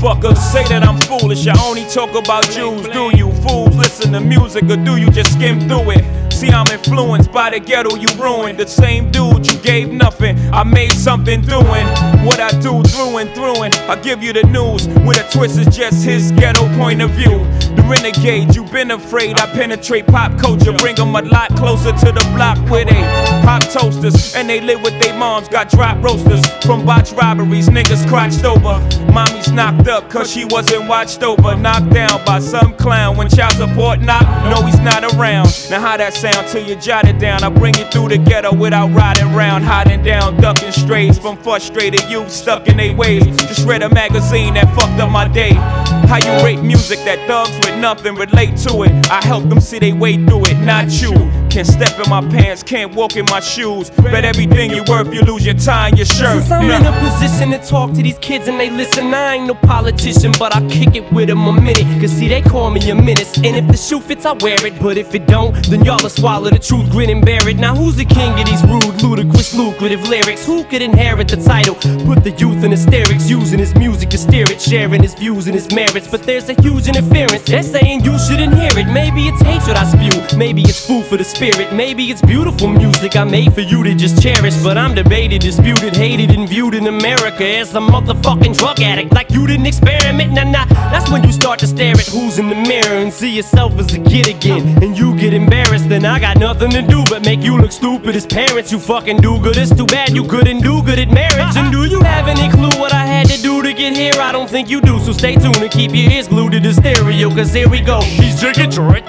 motherfuckers say that I'm foolish. I only talk about Jews. Do you fools listen to music, or do you just skim through it? See, I'm influenced by the ghetto you ruined. The same dude you gave nothing, I made something doing what I do through and through. And I give you the news with a twist, is just his ghetto point of view. The renegade, you've been afraid. I penetrate pop culture, bring them a lot closer to the block where they pop toasters and they live with their moms. Got drop roasters from botch robberies, niggas crotched over. Mommy's knocked up cause she wasn't watched over. Knocked down by some clown when child support knocked. No, he's not around. Now how that sound till you jot it down? I bring you through the ghetto without riding round, hiding down, ducking strays from frustrated youth stuck in their ways. Just read a magazine that fucked up my day. How you rate music that thugs with nothing relate to it? I help them see they way through it, not you. Can't step in my pants, can't walk in my shoes. Bet everything you worth, you lose your tie and your shirt. Since I'm in a position to talk to these kids and they listen, I ain't no politician, but I kick it with them a minute. Cause see, they call me a menace, and if the shoe fits, I wear it. But if it don't, then y'all will swallow the truth, grin and bear it. Now who's the king of these rude, ludicrous, lucrative lyrics? Who could inherit the title? Put the youth in hysterics, using his music to steer it, sharing his views and his merits. But there's a huge interference, they're saying you shouldn't hear it. Maybe it's hatred I spew, maybe it's food for the spirit. Maybe it's beautiful music I made for you to just cherish. But I'm debated, disputed, hated, and viewed in America as a motherfucking drug addict. Like you didn't experiment, nah. That's when you start to stare at who's in the mirror and see yourself as a kid again. And you get embarrassed, then I got nothing to do but make you look stupid as parents. You fucking do good, it's too bad you couldn't do good at marriage. And do you have any clue what I had to do to get here? I don't think you do, so stay tuned and keep your ears glued to the stereo. Cause here we go. He's chicken,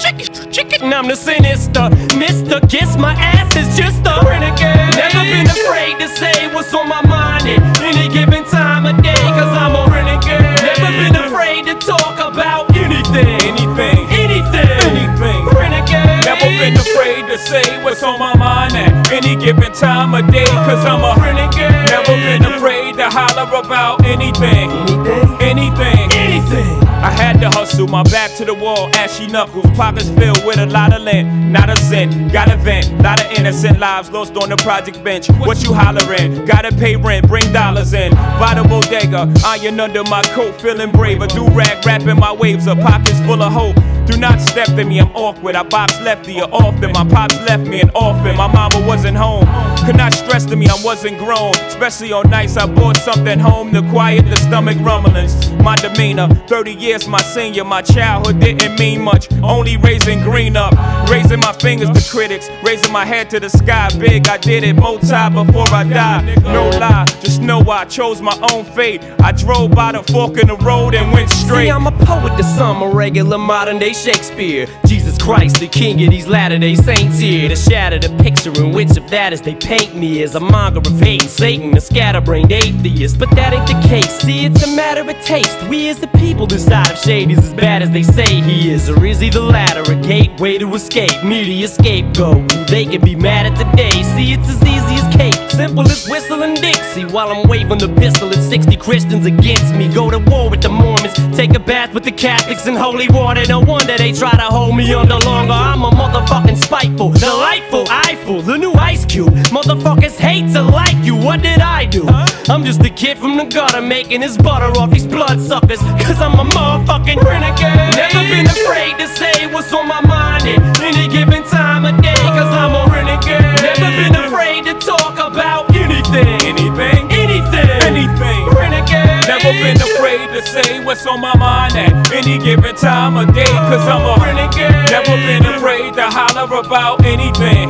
and I'm the sinister Mr. Kiss my ass is just a renegade. Never been afraid to say what's on my mind at any given time of day, cause I'm a renegade. Never been afraid to talk about anything. Renegade. Never been afraid to say what's on my mind at any given time of day, cause I'm a renegade. Never been afraid to holler about anything. I had to hustle, my back to the wall, ashy knuckles, pockets filled with a lot of lint, not a cent, got a vent, lot of innocent lives lost on the project bench. What you hollering? Gotta pay rent, bring dollars in, by the bodega, iron under my coat, feeling brave, a do-rag wrapping my waves, a pockets full of hope. Do not step in me, I'm awkward, I box lefty or often, my pops left me an orphan, my mama wasn't home. Could not stress to me, I wasn't grown, especially on nights I bought something home to quiet the stomach rumblings. My demeanor, 30 years my senior, my childhood didn't mean much, only raising green up, raising my fingers to critics, raising my head to the sky, big I did it, multi before I died, no lie, just know I chose my own fate, I drove by the fork in the road and went straight. See, I'm a poet to some, a regular modern day Shakespeare, Jesus Christ, the king of these Latter-day Saints here, to shatter the picture in which of that as they paint me as a monger of hate and Satan, a scatterbrained atheist, but that ain't the case, see it's a matter of taste, we as the people decide if Shade is as bad as they say he is, or is he the latter, a gateway to escape, media scapegoat, they can be mad at today, see it's as easy as cake, simple as whistling Dixie, while I'm waving the pistol at 60 Christians against me, go to war with the Mormons, take a bath with the Catholics in holy water, no wonder they try to hold me under longer, I'm a motherfucking spiteful, delightful, eyeful, the new Ice Cube, motherfuckers hate to like you, what did I do? I'm just a kid from the gutter making his butter off these bloodsuckers, cause I'm a motherfucking renegade. Never been afraid to say what's on my mind at any given time of day, cause I'm a renegade. Never been afraid to talk about anything. Renegade. Never been afraid to say what's on my mind at any given time of day, cause I'm a renegade. Never been afraid to holler about anything.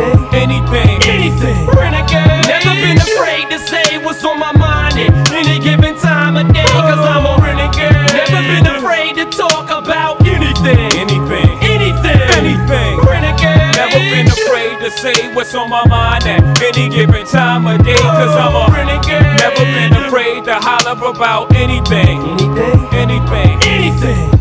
Renegade. Never been afraid to say what's on my mind at any given time of day, cause I'm a renegade. Never been afraid to talk about anything. Renegade. Never been afraid to say what's on my mind at any given time of day, cause I'm a renegade. Never been afraid to holler about anything.